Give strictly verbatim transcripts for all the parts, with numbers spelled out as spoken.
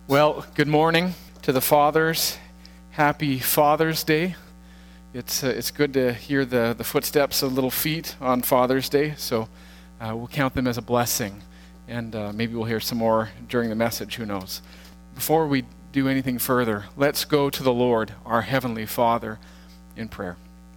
Well, good morning to the fathers. Happy Father's Day. It's uh, it's good to hear the, the footsteps of little feet on Father's Day, so uh, we'll count them as a blessing, and uh, maybe we'll hear some more during the message, who knows. Before we do anything further, let's go to the Lord, our Heavenly Father, in prayer.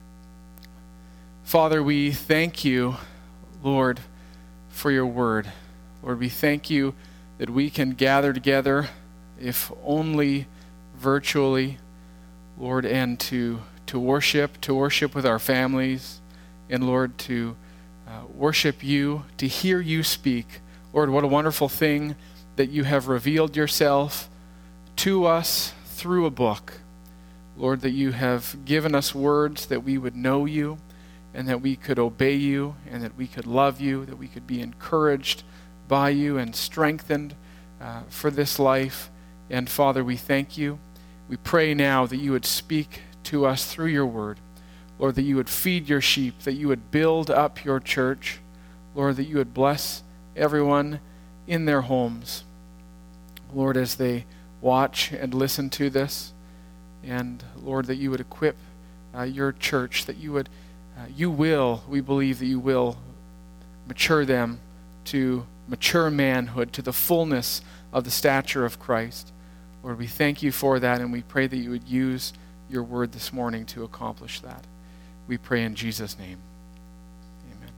Father, we thank you, Lord, for your word. Lord, we thank you that we can gather together, if only virtually, Lord, and to to worship, to worship with our families, and Lord, to uh, worship you, to hear you speak. Lord, what a wonderful thing that you have revealed yourself to us through a book. Lord, that you have given us words that we would know you, and that we could obey you, and that we could love you, that we could be encouraged by you and strengthened uh, for this life. And Father, we thank you. We pray now that you would speak to us through your word. Lord, that you would feed your sheep, that you would build up your church. Lord, that you would bless everyone in their homes. Lord, as they watch and listen to this. And Lord, that you would equip uh, your church, that you would, uh, you will, we believe that you will mature them to mature manhood, to the fullness of the stature of Christ. Lord, we thank you for that, and we pray that you would use your word this morning to accomplish that. We pray in Jesus' name. Amen.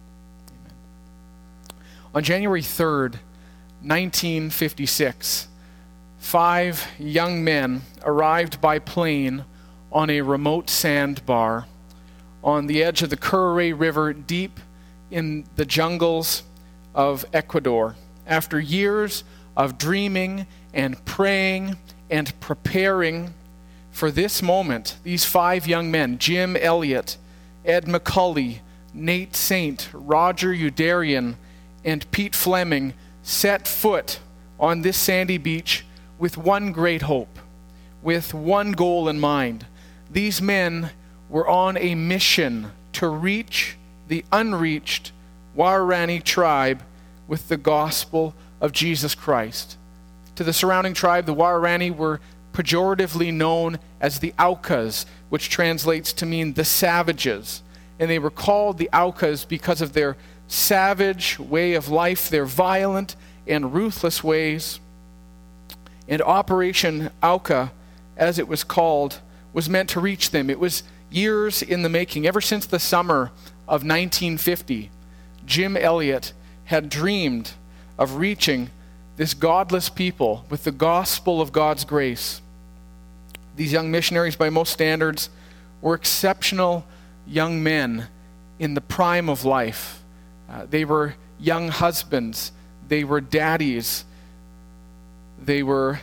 Amen. On January third, nineteen fifty-six, five young men arrived by plane on a remote sandbar on the edge of the Curare River, deep in the jungles of Ecuador. After years of dreaming and praying and preparing for this moment, these five young men, Jim Elliot, Ed McCully, Nate Saint, Roger Udarian, and Pete Fleming, set foot on this sandy beach with one great hope, with one goal in mind. These men were on a mission to reach the unreached Waorani tribe with the gospel of Jesus Christ. To the surrounding tribe, the Waorani were pejoratively known as the Aucas, which translates to mean the savages. And they were called the Aucas because of their savage way of life, their violent and ruthless ways. And Operation Auca, as it was called, was meant to reach them. It was years in the making. Ever since the summer of nineteen fifty, Jim Elliot had dreamed of reaching this godless people with the gospel of God's grace. These young missionaries, by most standards, were exceptional young men in the prime of life. Uh, they were young husbands. They were daddies. They were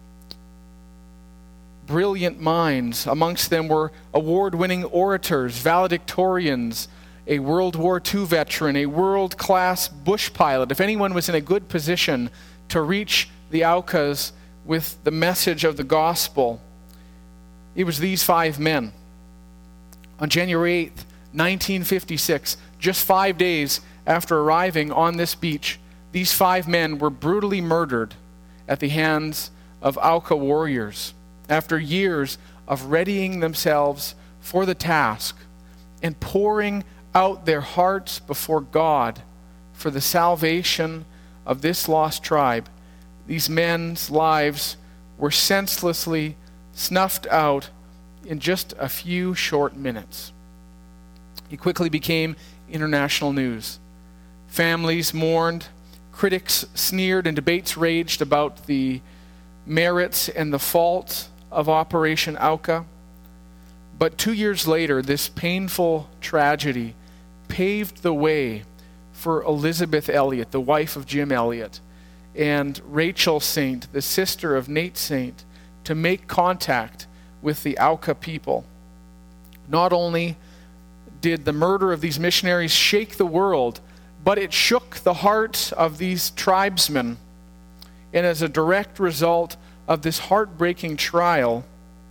brilliant minds. Amongst them were award-winning orators, valedictorians, a World War Two veteran, a world-class bush pilot. If anyone was in a good position to reach the Aucas with the message of the gospel, it was these five men. On January eighth, nineteen fifty-six, just five days after arriving on this beach, these five men were brutally murdered at the hands of Auca warriors after years of readying themselves for the task and pouring out their hearts before God for the salvation of this lost tribe. These men's lives were senselessly snuffed out in just a few short minutes. It quickly became international news. Families mourned, critics sneered, and debates raged about the merits and the faults of Operation Auca. But two years later, this painful tragedy paved the way for Elizabeth Elliot, the wife of Jim Elliot, and Rachel Saint, the sister of Nate Saint, to make contact with the Auca people. Not only did the murder of these missionaries shake the world, but it shook the hearts of these tribesmen. And as a direct result of this heartbreaking trial,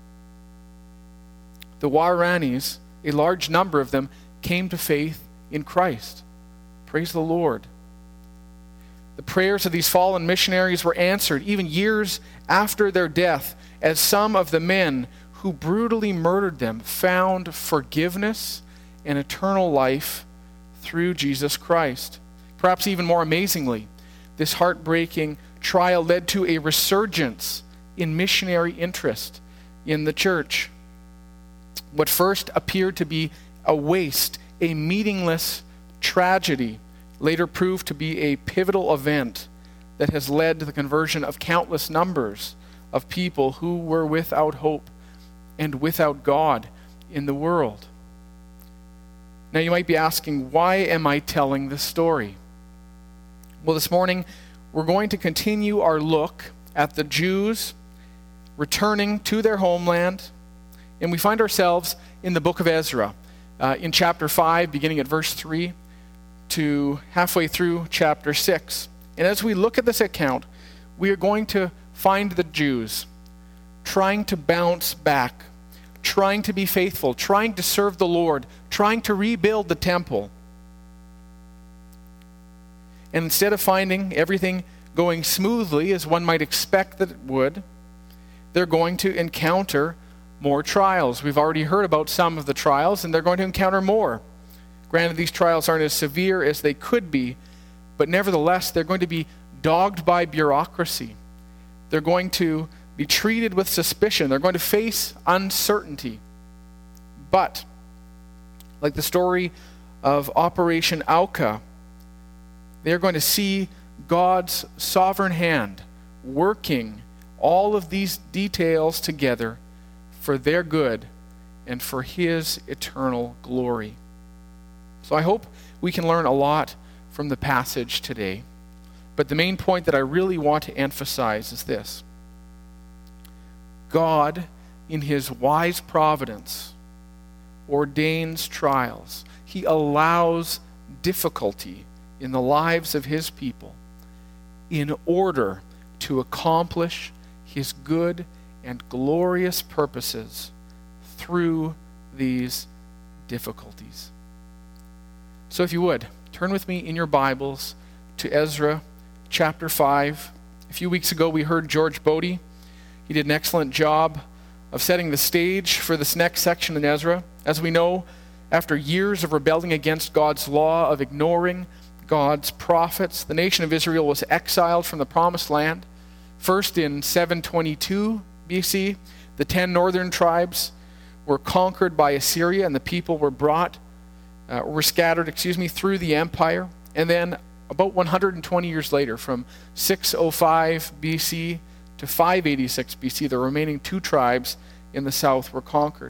the Waoranis, a large number of them, came to faith in Christ. Praise the Lord. The prayers of these fallen missionaries were answered even years after their death, as some of the men who brutally murdered them found forgiveness and eternal life through Jesus Christ. Perhaps even more amazingly, this heartbreaking trial led to a resurgence in missionary interest in the church. What first appeared to be a waste, a meaningless tragedy, later proved to be a pivotal event that has led to the conversion of countless numbers of people who were without hope and without God in the world. Now you might be asking, why am I telling this story? Well, this morning we're going to continue our look at the Jews returning to their homeland, and we find ourselves in the book of Ezra, uh, in chapter five, beginning at verse three, to halfway through chapter six. And as we look at this account, we are going to find the Jews trying to bounce back, trying to be faithful, trying to serve the Lord, trying to rebuild the temple. And instead of finding everything going smoothly, as one might expect that it would, they're going to encounter more trials. We've already heard about some of the trials, and they're going to encounter more. Granted, these trials aren't as severe as they could be, but nevertheless, they're going to be dogged by bureaucracy. They're going to be treated with suspicion. They're going to face uncertainty. But, like the story of Operation Auca, they're going to see God's sovereign hand working all of these details together for their good and for His eternal glory. So I hope we can learn a lot from the passage today. But the main point that I really want to emphasize is this: God, in His wise providence, ordains trials. He allows difficulty in the lives of His people in order to accomplish His good and glorious purposes through these difficulties. So if you would, turn with me in your Bibles to Ezra chapter five. A few weeks ago we heard George Bodie. He did an excellent job of setting the stage for this next section in Ezra. As we know, after years of rebelling against God's law, of ignoring God's prophets, the nation of Israel was exiled from the promised land. First in seven twenty-two B C, the ten northern tribes were conquered by Assyria, and the people were brought, uh, were scattered, excuse me, through the empire. And then about one hundred twenty years later, from six oh five B C to five eighty-six B C, the remaining two tribes in the south were conquered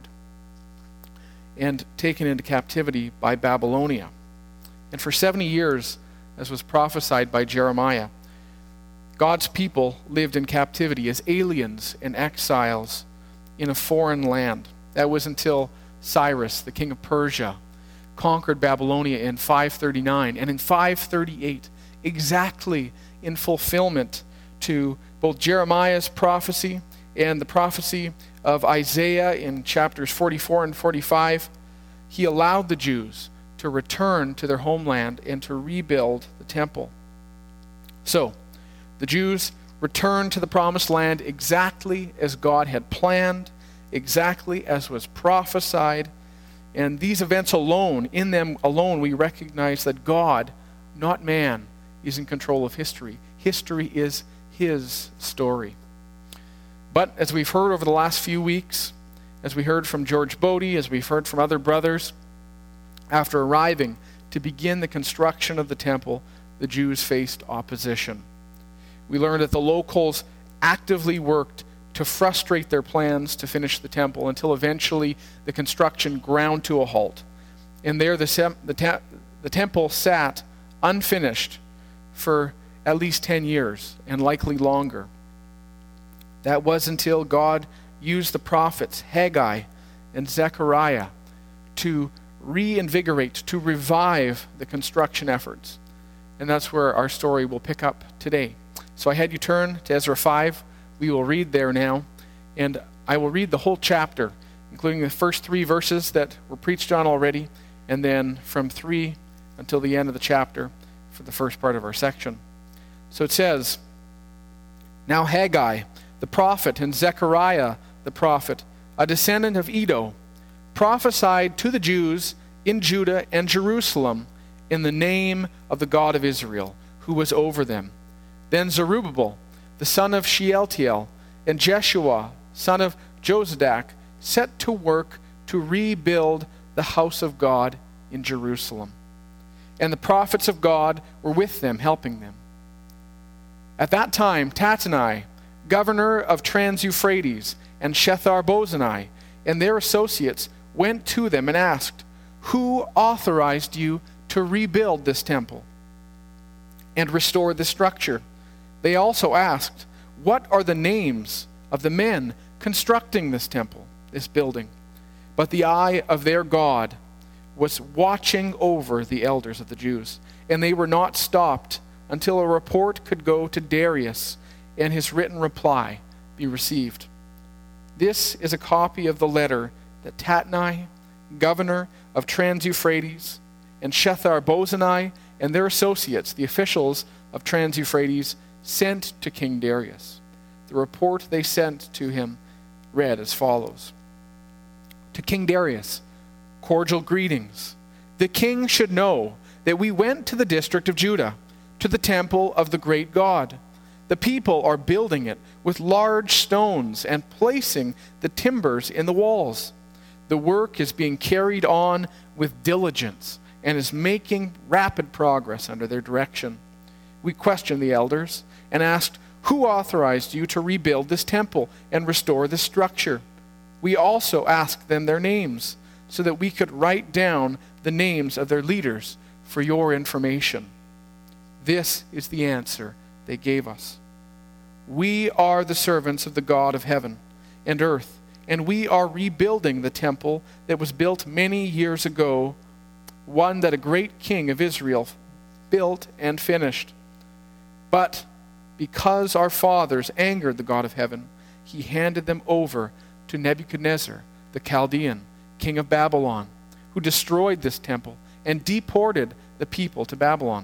and taken into captivity by Babylonia. And for seventy years, as was prophesied by Jeremiah, God's people lived in captivity as aliens and exiles in a foreign land. That was until Cyrus, the king of Persia, conquered Babylonia in five thirty-nine. And in five thirty-eight, exactly in fulfillment to both Jeremiah's prophecy and the prophecy of Isaiah in chapters forty-four and forty-five, he allowed the Jews to return to their homeland and to rebuild the temple. So, the Jews returned to the promised land exactly as God had planned, exactly as was prophesied. And these events alone, in them alone, we recognize that God, not man, is in control of history. History is His story. But as we've heard over the last few weeks, as we heard from George Bodie, as we've heard from other brothers, after arriving to begin the construction of the temple, the Jews faced opposition. We learned that the locals actively worked to frustrate their plans to finish the temple until eventually the construction ground to a halt. And there the, sem- the, te- the temple sat unfinished for at least ten years and likely longer. That was until God used the prophets Haggai and Zechariah to reinvigorate, to revive the construction efforts. And that's where our story will pick up today. So I had you turn to Ezra five. We will read there now. And I will read the whole chapter, including the first three verses that were preached on already, and then from three until the end of the chapter for the first part of our section. So it says, Now Haggai, the prophet, and Zechariah, the prophet, a descendant of Iddo, prophesied to the Jews in Judah and Jerusalem in the name of the God of Israel, who was over them. Then Zerubbabel, the son of Shealtiel, and Jeshua, son of Jozadak, set to work to rebuild the house of God in Jerusalem. And the prophets of God were with them, helping them. At that time, Tattenai, governor of Trans-Euphrates, and Shethar-Bozenai, and their associates went to them and asked, Who authorized you to rebuild this temple and restore the structure? They also asked, What are the names of the men constructing this temple, this building? But the eye of their God was watching over the elders of the Jews, and they were not stopped until a report could go to Darius and his written reply be received. This is a copy of the letter that Tattenai, governor of Trans-Euphrates, and Shethar-Bozenai and their associates, the officials of Trans-Euphrates, sent to King Darius. The report they sent to him read as follows. To King Darius, cordial greetings. The king should know that we went to the district of Judah, to the temple of the great God. The people are building it with large stones and placing the timbers in the walls. The work is being carried on with diligence and is making rapid progress under their direction. We questioned the elders and asked, Who authorized you to rebuild this temple and restore this structure? We also asked them their names, so that we could write down the names of their leaders for your information. This is the answer they gave us. We are the servants of the God of heaven and earth, and we are rebuilding the temple that was built many years ago, one that a great king of Israel built and finished. But because our fathers angered the God of heaven, he handed them over to Nebuchadnezzar, the Chaldean, king of Babylon, who destroyed this temple and deported the people to Babylon.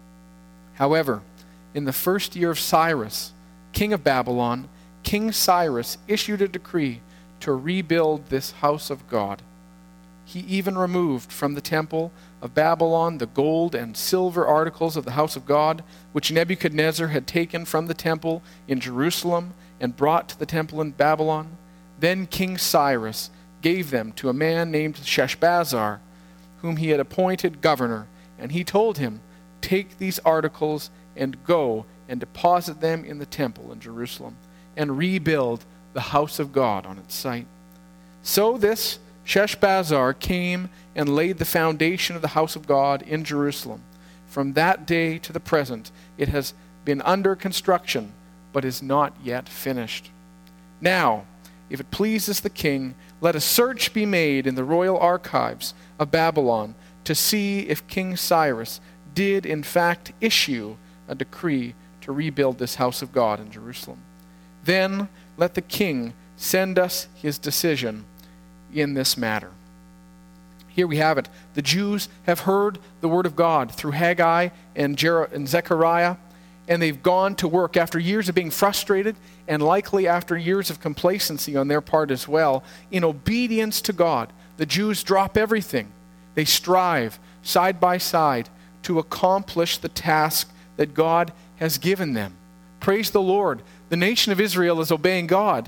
However, in the first year of Cyrus, king of Babylon, King Cyrus issued a decree to rebuild this house of God. He even removed from the temple of Babylon the gold and silver articles of the house of God, which Nebuchadnezzar had taken from the temple in Jerusalem and brought to the temple in Babylon. Then King Cyrus gave them to a man named Sheshbazzar, whom he had appointed governor, and he told him, Take these articles and go and deposit them in the temple in Jerusalem, and rebuild the house of God on its site. So this Sheshbazzar came and laid the foundation of the house of God in Jerusalem. From that day to the present, it has been under construction, but is not yet finished. Now, if it pleases the king, let a search be made in the royal archives of Babylon to see if King Cyrus did in fact issue a decree to rebuild this house of God in Jerusalem. Then let the king send us his decision in this matter. Here we have it. The Jews have heard the word of God through Haggai and, Jer- and Zechariah, and they've gone to work after years of being frustrated and likely after years of complacency on their part as well. In obedience to God, the Jews drop everything. They strive side by side to accomplish the task that God has given them. Praise the Lord. The nation of Israel is obeying God.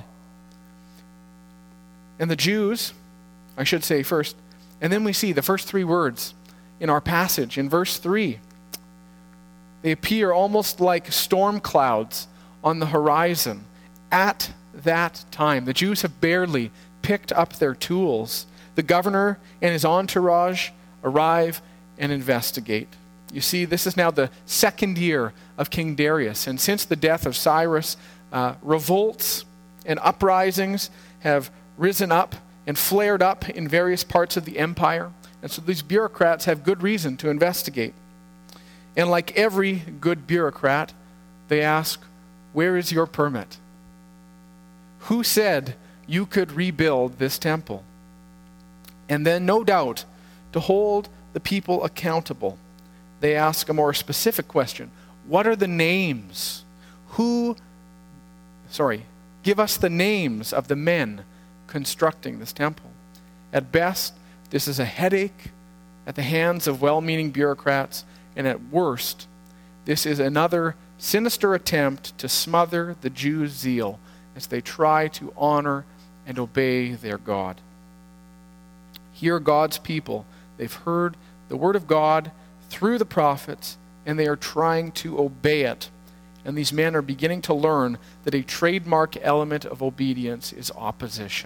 And the Jews, I should say first, and then we see the first three words in our passage. In verse three, they appear almost like storm clouds on the horizon at that time. The Jews have barely picked up their tools. The governor and his entourage arrive and investigate. You see, this is now the second year of King Darius, and since the death of Cyrus, uh, revolts and uprisings have risen up and flared up in various parts of the empire. And so these bureaucrats have good reason to investigate. And like every good bureaucrat, they ask, where is your permit? Who said you could rebuild this temple? And then, no doubt, to hold the people accountable, they ask a more specific question. What are the names? Who, sorry, give us the names of the men constructing this temple. At best, this is a headache at the hands of well-meaning bureaucrats, and at worst, this is another sinister attempt to smother the Jews' zeal as they try to honor and obey their God. Here, God's people, they've heard the word of God through the prophets, and they are trying to obey it. And these men are beginning to learn that a trademark element of obedience is opposition.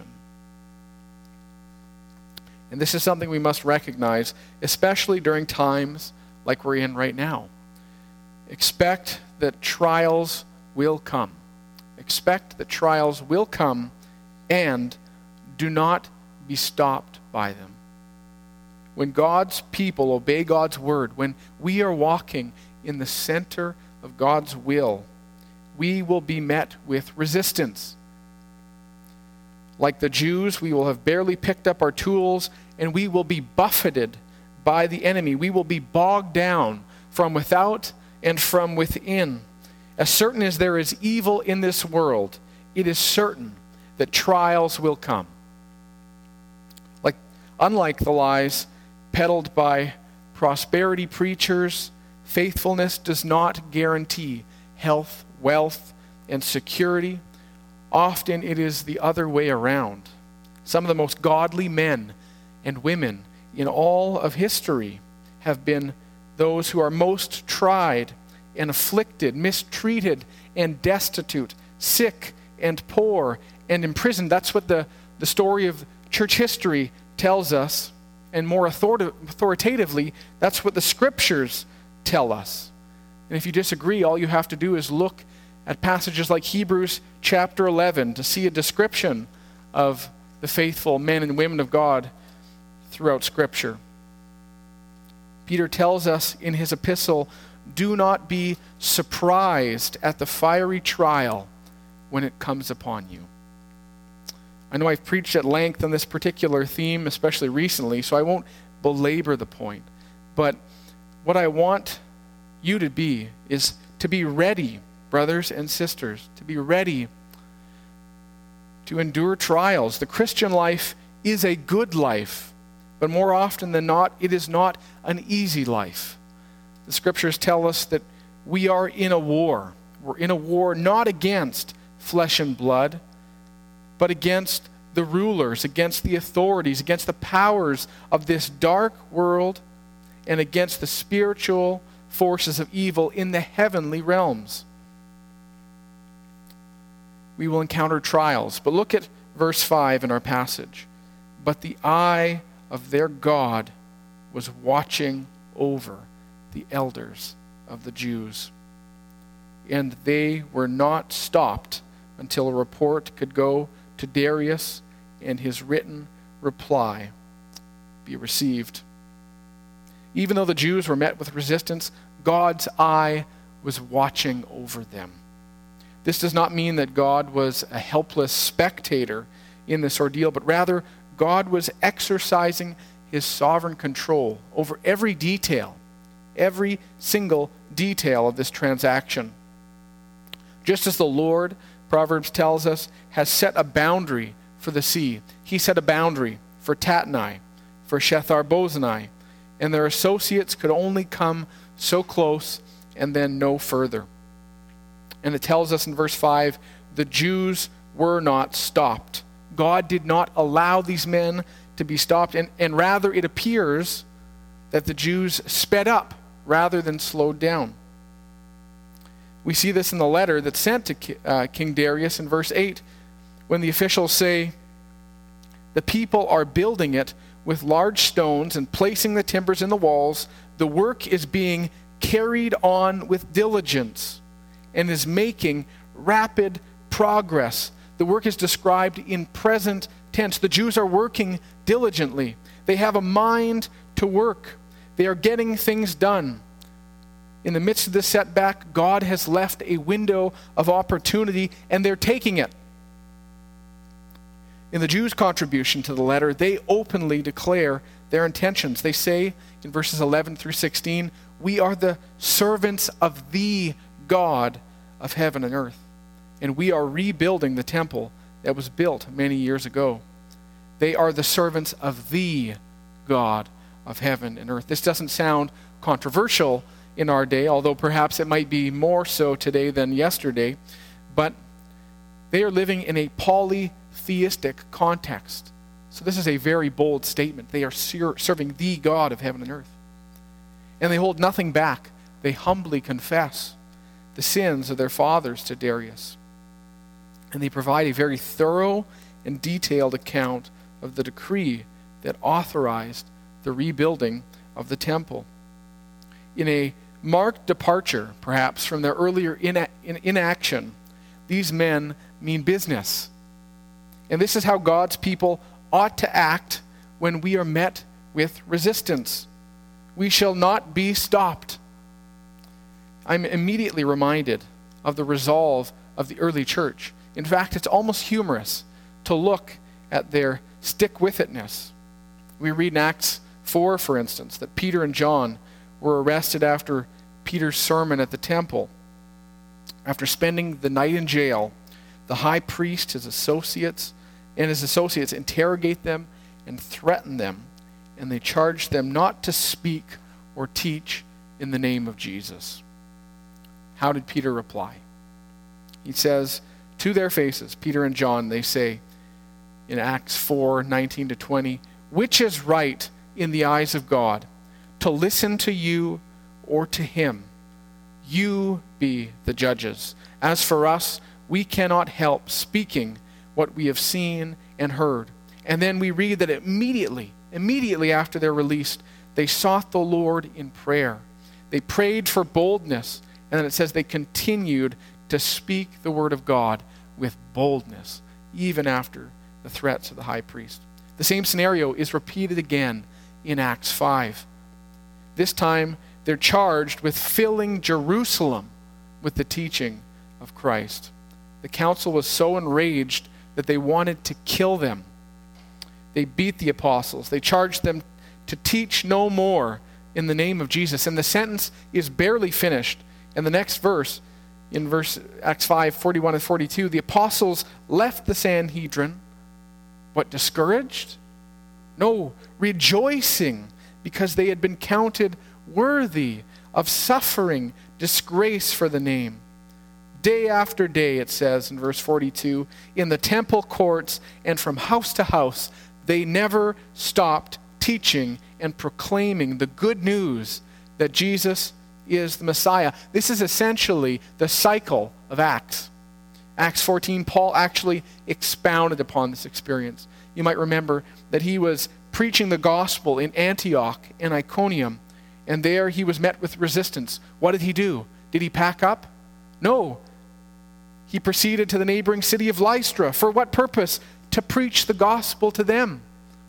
And this is something we must recognize, especially during times like we're in right now. Expect that trials will come. Expect that trials will come, and do not be stopped by them. When God's people obey God's word, when we are walking in the center of God's will, we will be met with resistance. Like the Jews, we will have barely picked up our tools, and we will be buffeted by the enemy. We will be bogged down from without and from within. As certain as there is evil in this world, it is certain that trials will come. Like, unlike the lies peddled by prosperity preachers, faithfulness does not guarantee health, wealth, and security. Often it is the other way around. Some of the most godly men and women in all of history have been those who are most tried and afflicted, mistreated and destitute, sick and poor and imprisoned. That's what the, the story of church history tells us. And more author- authoritatively, that's what the scriptures tell us. And if you disagree, all you have to do is look at passages like Hebrews chapter eleven to see a description of the faithful men and women of God throughout Scripture. Peter tells us in his epistle, do not be surprised at the fiery trial when it comes upon you. I know I've preached at length on this particular theme, especially recently, so I won't belabor the point. But what I want you to be is to be ready, brothers and sisters, to be ready to endure trials. The Christian life is a good life, but more often than not, it is not an easy life. The scriptures tell us that we are in a war. We're in a war not against flesh and blood, but against the rulers, against the authorities, against the powers of this dark world, and against the spiritual forces of evil in the heavenly realms. We will encounter trials, but look at verse five in our passage. But the eye of their God was watching over the elders of the Jews, and they were not stopped until a report could go to Darius and his written reply be received. Even though the Jews were met with resistance, God's eye was watching over them. This does not mean that God was a helpless spectator in this ordeal, but rather God was exercising his sovereign control over every detail, every single detail of this transaction. Just as the Lord, Proverbs tells us, has set a boundary for the sea, he set a boundary for Tatnai, for Shethar-Bozenai, and their associates could only come so close and then no further. And it tells us in verse five, the Jews were not stopped. God did not allow these men to be stopped, and, and rather it appears that the Jews sped up rather than slowed down. We see this in the letter that's sent to uh, King Darius in verse eight, when the officials say, the people are building it with large stones and placing the timbers in the walls. The work is being carried on with diligence and is making rapid progress. The work is described in present tense. The Jews are working diligently. They have a mind to work. They are getting things done. In the midst of this setback, God has left a window of opportunity, and they're taking it. In the Jews' contribution to the letter, they openly declare their intentions. They say in verses eleven through sixteen, we are the servants of the God of heaven and earth, and we are rebuilding the temple that was built many years ago. They are the servants of the God of heaven and earth. This doesn't sound controversial in our day, although perhaps it might be more so today than yesterday, but they are living in a polytheistic context. So this is a very bold statement. They are ser- serving the God of heaven and earth. And they hold nothing back. They humbly confess the sins of their fathers to Darius. And they provide a very thorough and detailed account of the decree that authorized the rebuilding of the temple. In a marked departure, perhaps, from their earlier ina- in- inaction, these men mean business. And this is how God's people ought to act when we are met with resistance. We shall not be stopped. I'm immediately reminded of the resolve of the early church. In fact, it's almost humorous to look at their stick-with-itness. We read in Acts four, for instance, that Peter and John were arrested after Peter's sermon at the temple. After spending the night in jail, the high priest, his associates, and his associates interrogate them and threaten them, and they charge them not to speak or teach in the name of Jesus. How did Peter reply? He says, to their faces, Peter and John, they say in Acts four, nineteen to twenty, which is right in the eyes of God, to listen to you or to him? You be the judges. As for us, we cannot help speaking what we have seen and heard. And then we read that immediately, immediately after they're released, they sought the Lord in prayer. They prayed for boldness, and then it says they continued to speak the word of God with boldness, even after the threats of the high priest. The same scenario is repeated again in Acts five. This time, they're charged with filling Jerusalem with the teaching of Christ. The council was so enraged that they wanted to kill them. They beat the apostles. They charged them to teach no more in the name of Jesus. And the sentence is barely finished. And the next verse, in verse Acts five, forty-one and forty-two, the apostles left the Sanhedrin. What, discouraged? No, rejoicing, because they had been counted worthy of suffering disgrace for the name. Day after day, it says in verse forty-two, in the temple courts and from house to house, they never stopped teaching and proclaiming the good news that Jesus is the Messiah. This is essentially the cycle of Acts. Acts fourteen, Paul actually expounded upon this experience. You might remember that he was preaching the gospel in Antioch and Iconium, and there he was met with resistance. What did he do? Did he pack up? No. He proceeded to the neighboring city of Lystra. For what purpose? To preach the gospel to them.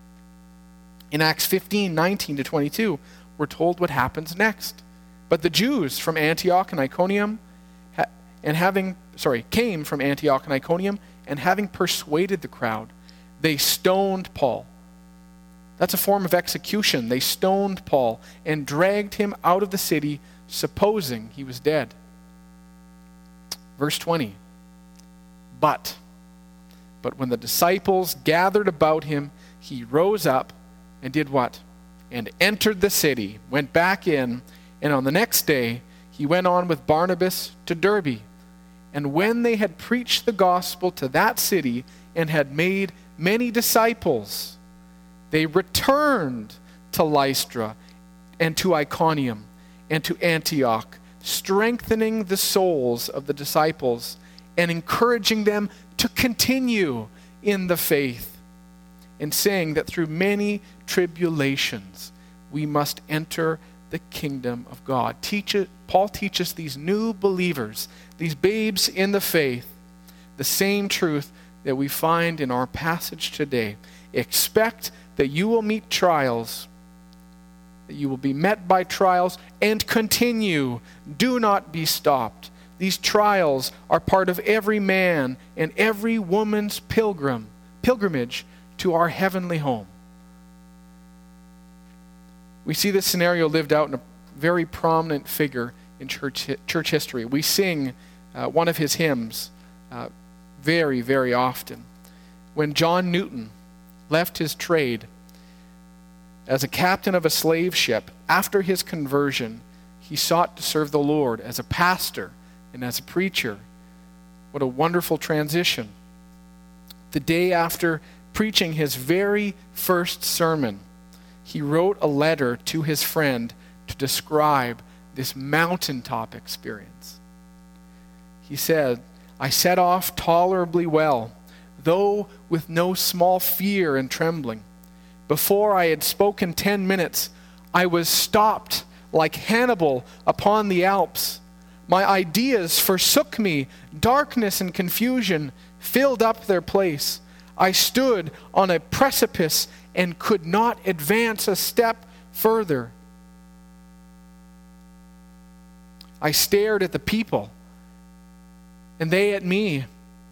In Acts fifteen, nineteen to twenty-two, we're told what happens next. But the Jews from Antioch and Iconium, and having, sorry, came from Antioch and Iconium, and having persuaded the crowd, they stoned Paul. That's a form of execution. They stoned Paul and dragged him out of the city, supposing he was dead. Verse twenty. But, but when the disciples gathered about him, he rose up and did what? And entered the city, went back in, and on the next day he went on with Barnabas to Derbe. And when they had preached the gospel to that city and had made many disciples, they returned to Lystra and to Iconium and to Antioch, strengthening the souls of the disciples and encouraging them to continue in the faith, and saying that through many tribulations we must enter the kingdom of God. Teach it, Paul teaches these new believers, these babes in the faith, the same truth that we find in our passage today. Expect that you will meet trials, that you will be met by trials, and continue. Do not be stopped. These trials are part of every man and every woman's pilgrim pilgrimage to our heavenly home. We see this scenario lived out in a very prominent figure in church, church history. We sing uh, one of his hymns uh, very, very often. When John Newton left his trade as a captain of a slave ship, after his conversion, he sought to serve the Lord as a pastor and as a preacher. What a wonderful transition. The day after preaching his very first sermon, he wrote a letter to his friend to describe this mountaintop experience. He said, "I set off tolerably well, though with no small fear and trembling. Before I had spoken ten minutes, I was stopped like Hannibal upon the Alps. My ideas forsook me. Darkness and confusion filled up their place. I stood on a precipice and could not advance a step further. I stared at the people, and they at me.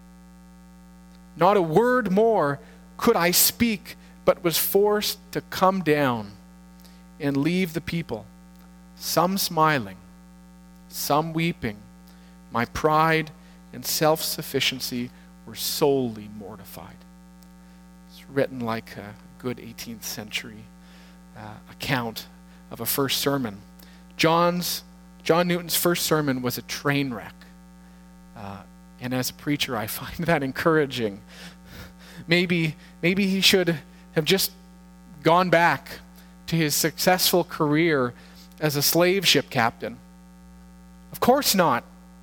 Not a word more could I speak, but was forced to come down and leave the people, some smiling, some weeping. My pride and self-sufficiency were sorely mortified." It's written like a good eighteenth century uh, account of a first sermon. John's John Newton's first sermon was a train wreck. Uh, and as a preacher, I find that encouraging. Maybe, maybe he should have just gone back to his successful career as a slave ship captain. Of course not.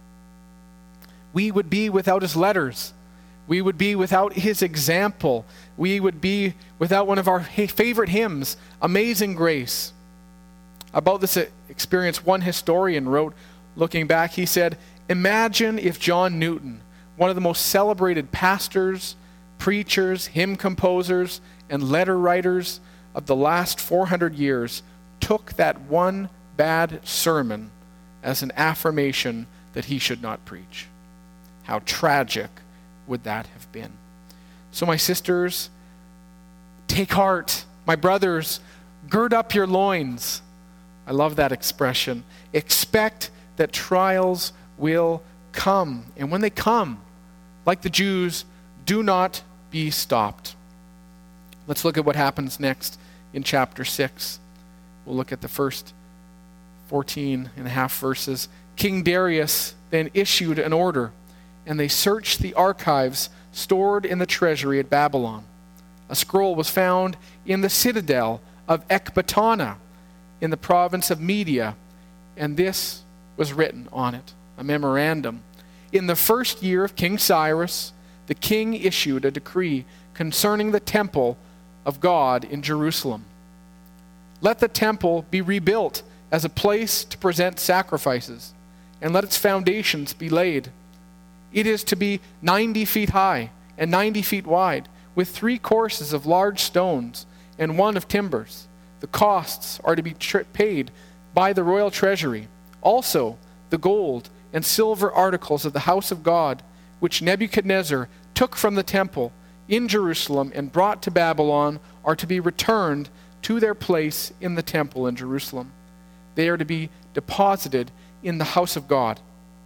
We would be without his letters. We would be without his example. We would be without one of our favorite hymns, Amazing Grace. About this experience, one historian wrote, looking back, he said, "Imagine if John Newton, one of the most celebrated pastors, preachers, hymn composers, and letter writers of the last four hundred years, took that one bad sermon as an affirmation that he should not preach. How tragic would that have been?" So my sisters, take heart. My brothers, gird up your loins. I love that expression. Expect that trials will come. And when they come, like the Jews, do not be stopped. Let's look at what happens next in chapter six. We'll look at the first fourteen and a half verses. King Darius then issued an order, and they searched the archives stored in the treasury at Babylon. A scroll was found in the citadel of Ecbatana in the province of Media, and this was written on it, a memorandum. In the first year of King Cyrus, the king issued a decree concerning the temple of God in Jerusalem. Let the temple be rebuilt as a place to present sacrifices, and let its foundations be laid. It is to be ninety feet high and ninety feet wide, with three courses of large stones and one of timbers. The costs are to be tri- paid by the royal treasury. Also, the gold and silver articles of the house of God, which Nebuchadnezzar took from the temple in Jerusalem and brought to Babylon, are to be returned to their place in the temple in Jerusalem. They are to be deposited in the house of God.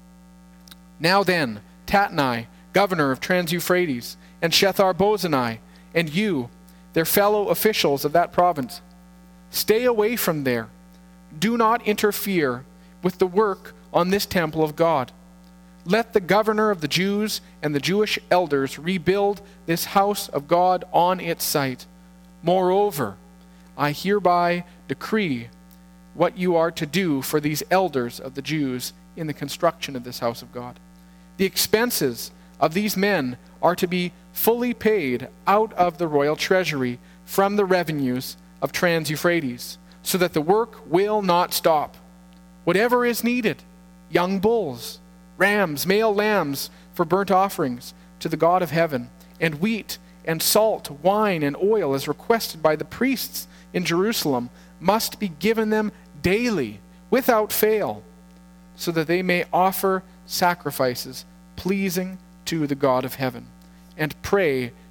Now then, Tatnai, governor of Trans-Euphrates, and Shethar-Bozenai, and you, their fellow officials of that province, stay away from there. Do not interfere with the work on this temple of God. Let the governor of the Jews and the Jewish elders rebuild this house of God on its site. Moreover, I hereby decree what you are to do for these elders of the Jews in the construction of this house of God. The expenses of these men are to be fully paid out of the royal treasury from the revenues of Trans-Euphrates, so that the work will not stop. Whatever is needed, young bulls, rams, male lambs for burnt offerings to the God of heaven, and wheat and salt, wine and oil as requested by the priests in Jerusalem, must be given them daily without fail, so that they may offer sacrifices pleasing to the God of heaven, and pray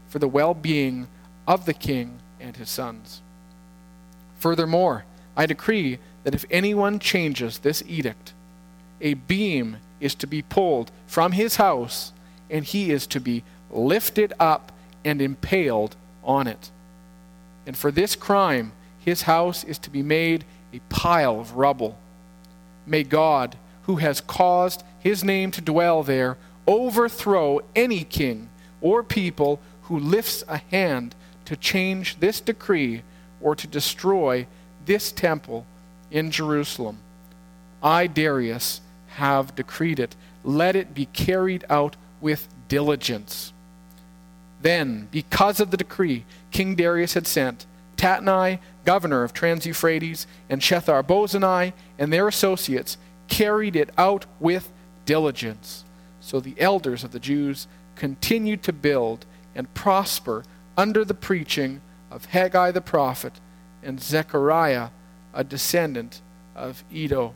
for the well-being of the king and his sons. Furthermore, I decree that if anyone changes this edict, a beam is to be pulled from his house, and he is to be lifted up and impaled on it. And for this crime, his house is to be made a pile of rubble. May God, who has caused his name to dwell there, overthrow any king or people who lifts a hand to change this decree or to destroy this temple in Jerusalem. I, Darius, have decreed it. Let it be carried out with diligence. Then, because of the decree King Darius had sent, Tatnai, governor of Trans-Euphrates, and Shethar-Bozenai and their associates carried it out with diligence. So the elders of the Jews continued to build and prosper under the preaching of Haggai the prophet and Zechariah, a descendant of Iddo.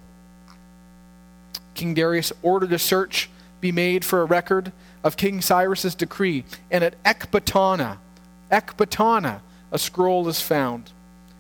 King Darius ordered a search be made for a record of King Cyrus's decree, and at Ecbatana, Ecbatana, a scroll is found.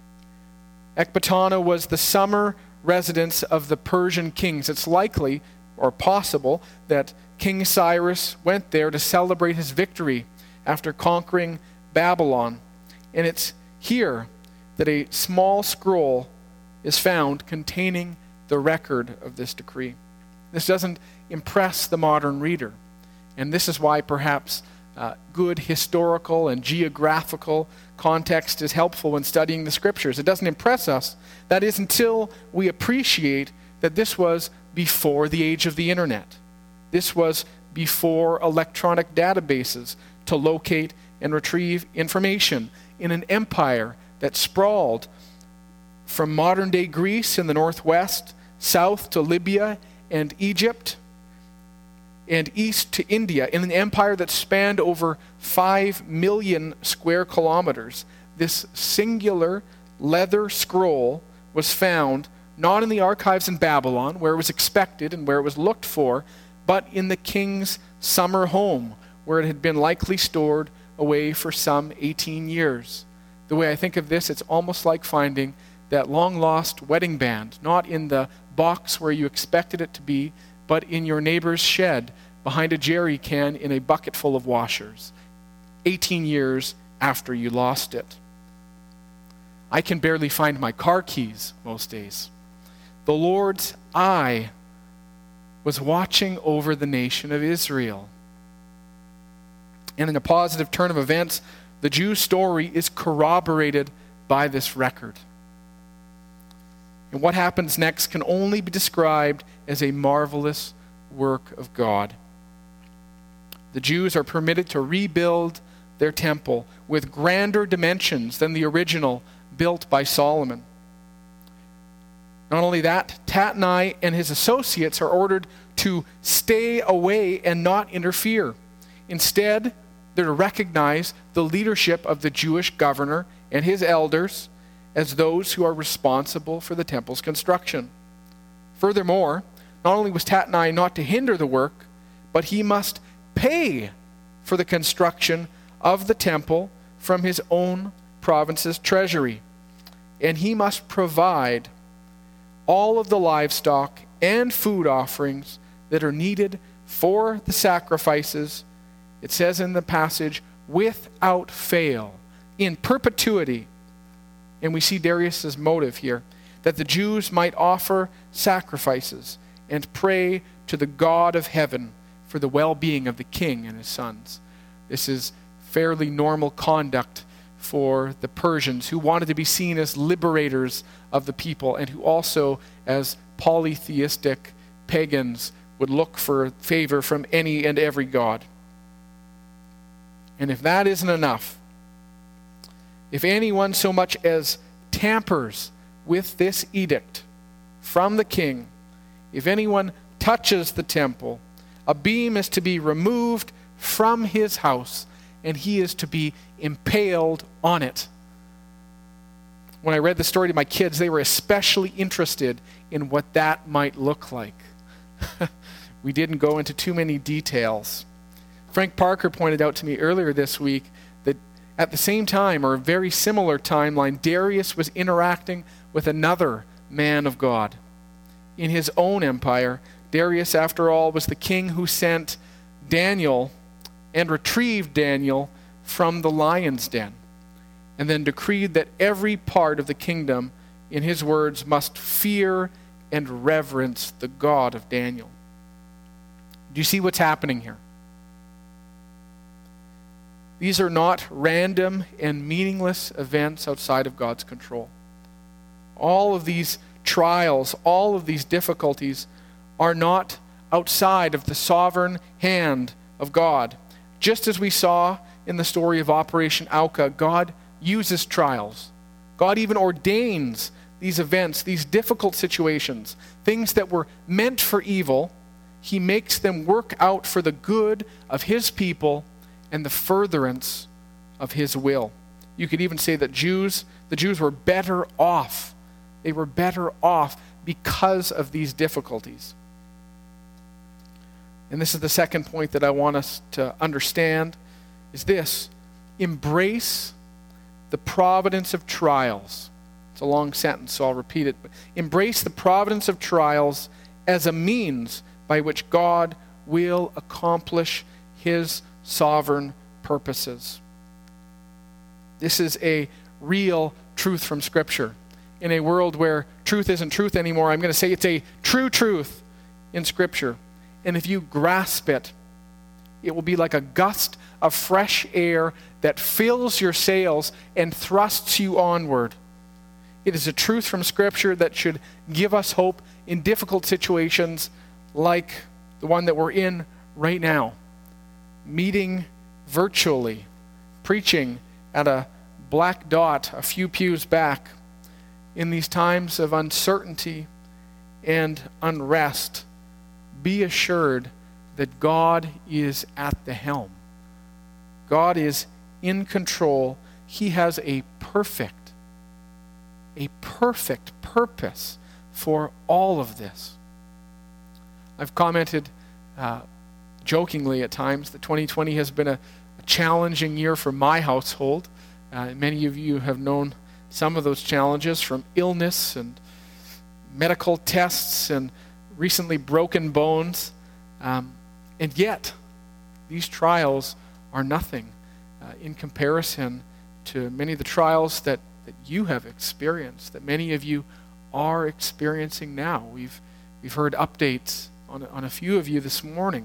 Ecbatana was the summer residence of the Persian kings. It's likely or possible that King Cyrus went there to celebrate his victory after conquering Babylon. And it's here that a small scroll is found containing the record of this decree. This doesn't impress the modern reader. And this is why perhaps uh, good historical and geographical context is helpful when studying the scriptures. It doesn't impress us. That is until we appreciate that this was before the age of the internet. This was before electronic databases to locate and retrieve information in an empire that sprawled from modern-day Greece in the northwest, south to Libya and Egypt, and east to India, in an empire that spanned over five million square kilometers. This singular leather scroll was found not in the archives in Babylon, where it was expected and where it was looked for, but in the king's summer home, where it had been likely stored away for some eighteen years. The way I think of this, it's almost like finding that long-lost wedding band, not in the box where you expected it to be, but in your neighbor's shed behind a jerry can in a bucket full of washers, eighteen years after you lost it. I can barely find my car keys most days. The Lord's eye was watching over the nation of Israel. And in a positive turn of events, the Jews' story is corroborated by this record. And what happens next can only be described as a marvelous work of God. The Jews are permitted to rebuild their temple with grander dimensions than the original built by Solomon. Not only that, Tatnai and his associates are ordered to stay away and not interfere. Instead, they're to recognize the leadership of the Jewish governor and his elders as those who are responsible for the temple's construction. Furthermore, not only was Tatnai not to hinder the work, but he must pay for the construction of the temple from his own province's treasury. And he must provide all of the livestock and food offerings that are needed for the sacrifices. It says in the passage, without fail, in perpetuity. And we see Darius's motive here, that the Jews might offer sacrifices and pray to the God of heaven for the well-being of the king and his sons. This is fairly normal conduct for the Persians, who wanted to be seen as liberators of the people and who also, as polytheistic pagans, would look for favor from any and every god. And if that isn't enough, if anyone so much as tampers with this edict from the king, if anyone touches the temple, a beam is to be removed from his house, and he is to be impaled on it. When I read the story to my kids, they were especially interested in what that might look like. We didn't go into too many details. Frank Parker pointed out to me earlier this week that at the same time, or a very similar timeline, Darius was interacting with another man of God. In his own empire, Darius, after all, was the king who sent Daniel and retrieved Daniel from the lion's den, and then decreed that every part of the kingdom, in his words, must fear and reverence the God of Daniel. Do you see what's happening here? These are not random and meaningless events outside of God's control. All of these trials, all of these difficulties are not outside of the sovereign hand of God. Just as we saw in the story of Operation Auca, God uses trials. God even ordains these events, these difficult situations, things that were meant for evil. He makes them work out for the good of his people and the furtherance of his will. You could even say that Jews, the Jews were better off. They were better off because of these difficulties. And this is the second point that I want us to understand, is this: embrace the providence of trials. It's a long sentence, so I'll repeat it. But embrace the providence of trials as a means by which God will accomplish his sovereign purposes. This is a real truth from Scripture. In a world where truth isn't truth anymore, I'm going to say it's a true truth in Scripture. And if you grasp it, it will be like a gust of fresh air that fills your sails and thrusts you onward. It is a truth from Scripture that should give us hope in difficult situations like the one that we're in right now. Meeting virtually, preaching at a black dot a few pews back. In these times of uncertainty and unrest, be assured that God is at the helm. God is in control. He has a perfect, a perfect purpose for all of this. I've commented uh, jokingly at times that twenty twenty has been a, a challenging year for my household. Uh, many of you have known some of those challenges, from illness and medical tests and recently broken bones. Um, and yet, these trials are nothing uh, in comparison to many of the trials that, that you have experienced, that many of you are experiencing now. We've, we've heard updates on, on a few of you this morning.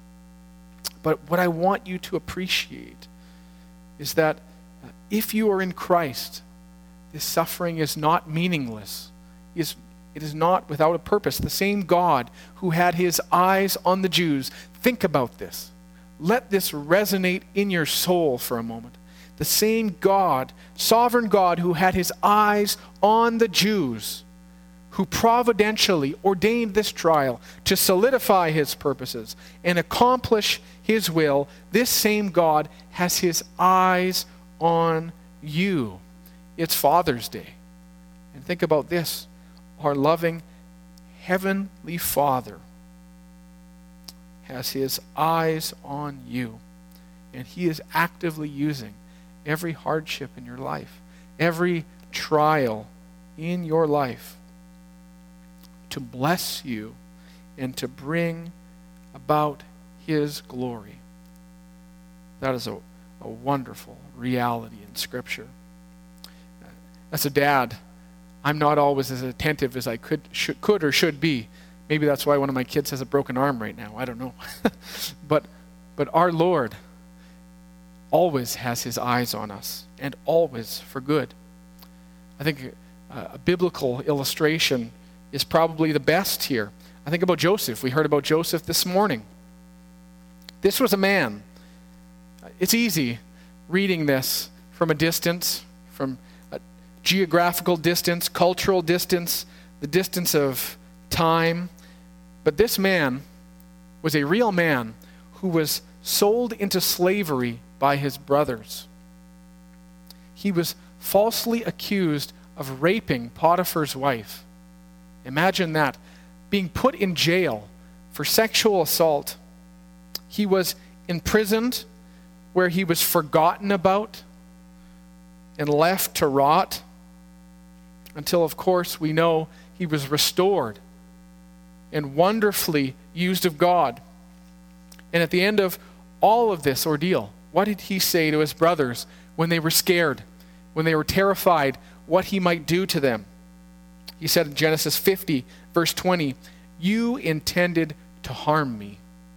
But what I want you to appreciate is that uh, if you are in Christ, this suffering is not meaningless. It is, it is not without a purpose. The same God who had his eyes on the Jews. Think about this. Let this resonate in your soul for a moment. The same God, sovereign God, who had his eyes on the Jews, who providentially ordained this trial to solidify his purposes and accomplish his will, this same God has his eyes on you. It's Father's Day. And think about this. Our loving Heavenly Father has his eyes on you. And he is actively using every hardship in your life, every trial in your life, to bless you and to bring about his glory. That is a, a wonderful reality in Scripture. As a dad, I'm not always as attentive as I could, should, could or should be. Maybe that's why one of my kids has a broken arm right now. I don't know. but, but our Lord always has his eyes on us, and always for good. I think a, a biblical illustration is probably the best here. I think about Joseph. We heard about Joseph this morning. This was a man. It's easy reading this from a distance, from a geographical distance, cultural distance, the distance of time. But this man was a real man who was sold into slavery by his brothers. He was falsely accused of raping Potiphar's wife. Imagine that, being put in jail for sexual assault. He was imprisoned, where he was forgotten about and left to rot, until, of course, we know he was restored and wonderfully used of God. And at the end of all of this ordeal, what did he say to his brothers when they were scared, when they were terrified what he might do to them? He said in Genesis fifty, verse twenty, "You intended to harm me,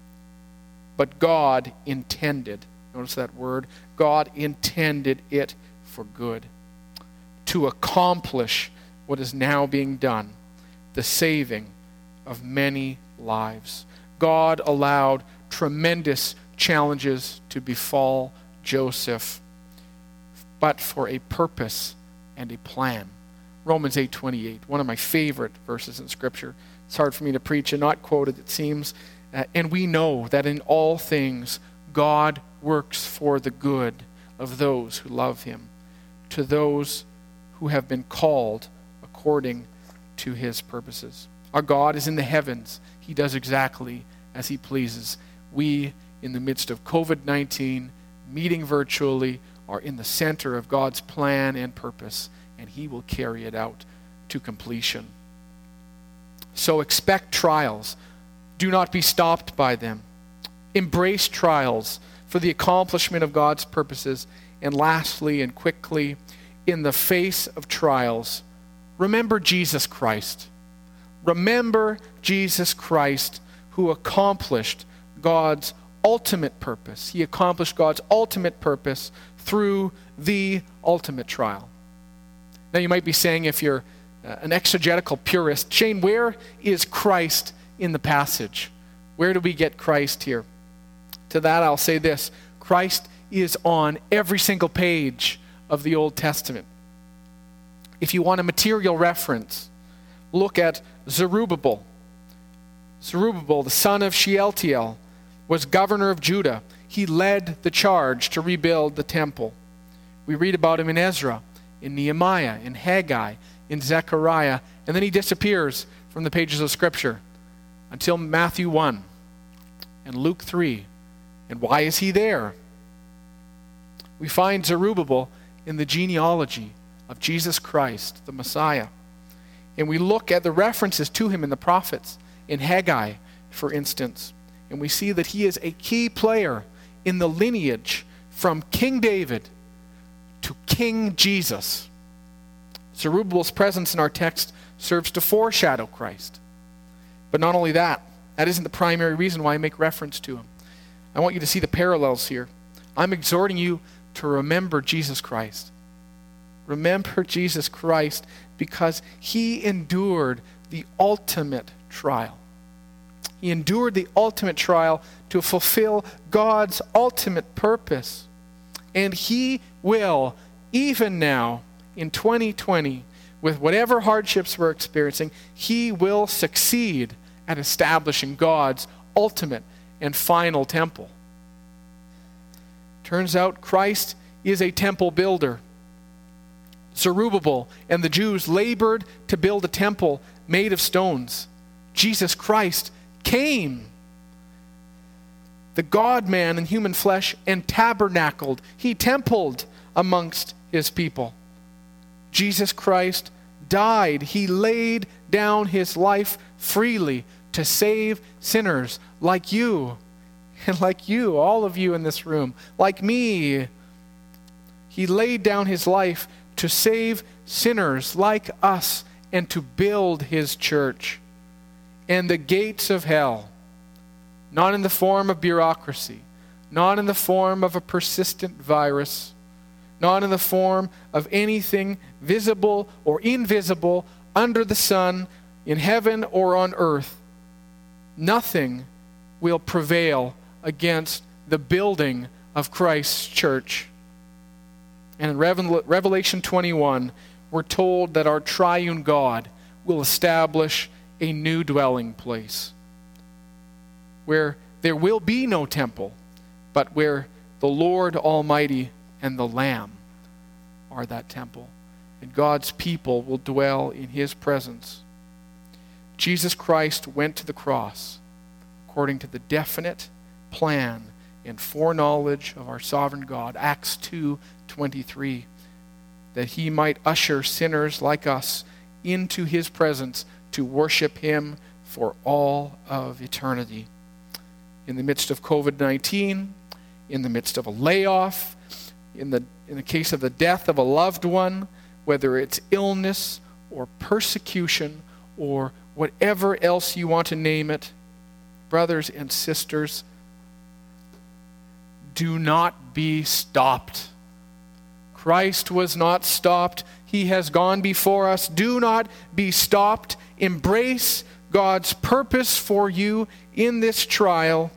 but God intended," notice that word, God intended it for good, to accomplish what is now being done, the saving of many lives. God allowed tremendous challenges to befall Joseph, but for a purpose and a plan. Romans eight twenty-eight, one of my favorite verses in Scripture. It's hard for me to preach and not quote it, it seems. Uh, and we know that in all things God works for the good of those who love him, to those who have been called according to his purposes. Our God is in the heavens. He does exactly as he pleases. We, in the midst of covid nineteen, meeting virtually, are in the center of God's plan and purpose, and he will carry it out to completion. So expect trials. Do not be stopped by them. Embrace trials for the accomplishment of God's purposes. And lastly and quickly, in the face of trials, remember Jesus Christ. Remember Jesus Christ, who accomplished God's ultimate purpose. He accomplished God's ultimate purpose through the ultimate trial. Now you might be saying, if you're uh, an exegetical purist, Shane, where is Christ in the passage? Where do we get Christ here? To that I'll say this: Christ is on every single page of the Old Testament. If you want a material reference, look at Zerubbabel. Zerubbabel, the son of Shealtiel, was governor of Judah. He led the charge to rebuild the temple. We read about him in Ezra, in Nehemiah, in Haggai, in Zechariah, and then he disappears from the pages of Scripture until Matthew one and Luke three. And why is he there? We find Zerubbabel in the genealogy of Jesus Christ, the Messiah. And we look at the references to him in the prophets, in Haggai, for instance, and we see that he is a key player in the lineage from King David to King Jesus. Zerubbabel's presence in our text serves to foreshadow Christ. But not only that, that isn't the primary reason why I make reference to him. I want you to see the parallels here. I'm exhorting you to remember Jesus Christ. Remember Jesus Christ because he endured the ultimate trial. He endured the ultimate trial to fulfill God's ultimate purpose. And he will, even now, in twenty twenty, with whatever hardships we're experiencing, he will succeed at establishing God's ultimate and final temple. Turns out Christ is a temple builder. Zerubbabel and the Jews labored to build a temple made of stones. Jesus Christ came, the God-man in human flesh, and tabernacled. He templed amongst his people. Jesus Christ died. He laid down his life freely to save sinners like you and like you, all of you in this room, like me. He laid down his life to save sinners like us and to build his church. And the gates of hell, not in the form of bureaucracy, not in the form of a persistent virus, not in the form of anything visible or invisible under the sun, in heaven or on earth, nothing will prevail against the building of Christ's church. And in Revelation twenty-one, we're told that our triune God will establish a new dwelling place where there will be no temple, but where the Lord Almighty and the Lamb are that temple. And God's people will dwell in his presence. Jesus Christ went to the cross according to the definite plan and foreknowledge of our sovereign God. Acts two twenty-three, that he might usher sinners like us into his presence to worship him for all of eternity. In the midst of covid nineteen, in the midst of a layoff, in the, in the case of the death of a loved one, whether it's illness or persecution or whatever else you want to name it, brothers and sisters, do not be stopped. Christ was not stopped. He has gone before us. Do not be stopped. Embrace God's purpose for you in this trial.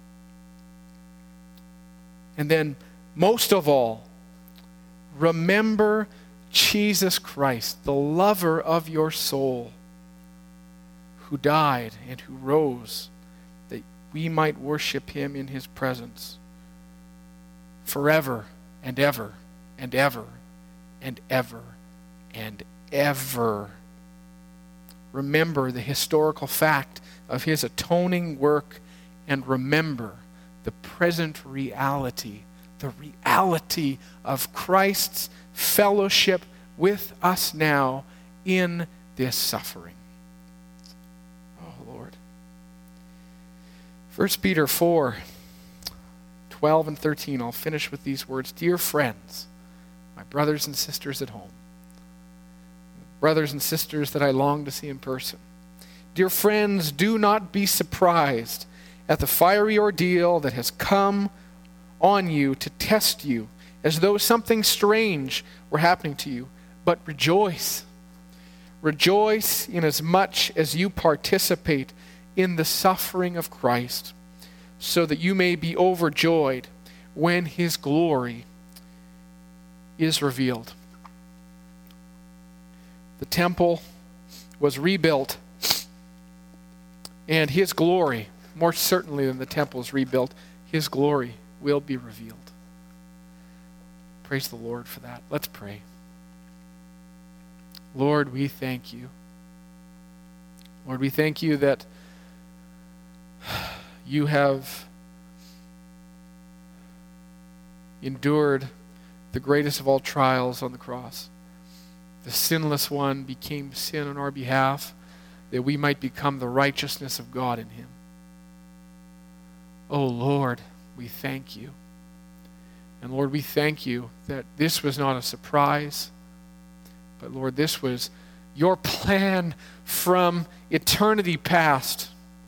And then, most of all, remember Jesus Christ, the lover of your soul, who died and who rose, that we might worship him in his presence forever and ever and ever and ever and ever. Remember the historical fact of his atoning work, and remember the present reality, the reality of Christ's fellowship with us now in this suffering. Oh, Lord. First Peter four, twelve and thirteen, I'll finish with these words. Dear friends, my brothers and sisters at home, brothers and sisters that I long to see in person, dear friends, do not be surprised at the fiery ordeal that has come on you to test you, as though something strange were happening to you. But rejoice. Rejoice inasmuch as you participate in the suffering of Christ, so that you may be overjoyed when his glory is revealed. The temple was rebuilt, and his glory, more certainly than the temple is rebuilt, his glory will be revealed. Praise the Lord for that. Let's pray. Lord, we thank you. Lord, we thank you that you have endured the greatest of all trials on the cross. The sinless one became sin on our behalf, that we might become the righteousness of God in him. Oh Lord, we thank you. And Lord, we thank you that this was not a surprise, but Lord, this was your plan from eternity past.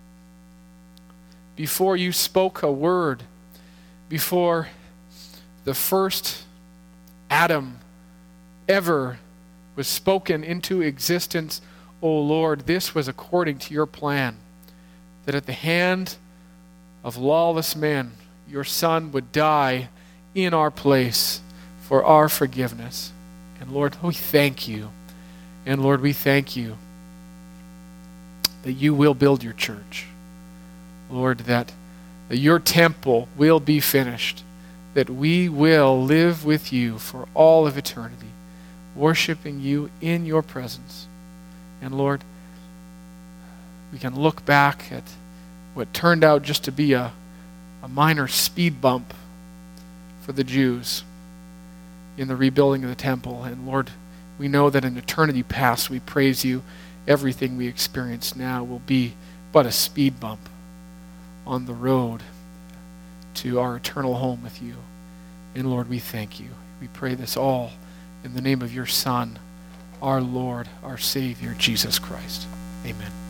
Before you spoke a word, before the first Adam ever was spoken into existence, oh Lord, this was according to your plan, that at the hand of lawless men, your Son would die in our place for our forgiveness. And Lord, we thank you. And Lord, we thank you that you will build your church. Lord, that, that your temple will be finished, that we will live with you for all of eternity, worshiping you in your presence. And Lord, we can look back at what turned out just to be a, a minor speed bump for the Jews in the rebuilding of the temple. And Lord, we know that in eternity past, we praise you. Everything we experience now will be but a speed bump on the road to our eternal home with you. And Lord, we thank you. We pray this all in the name of your Son, our Lord, our Savior, Jesus Christ. Amen.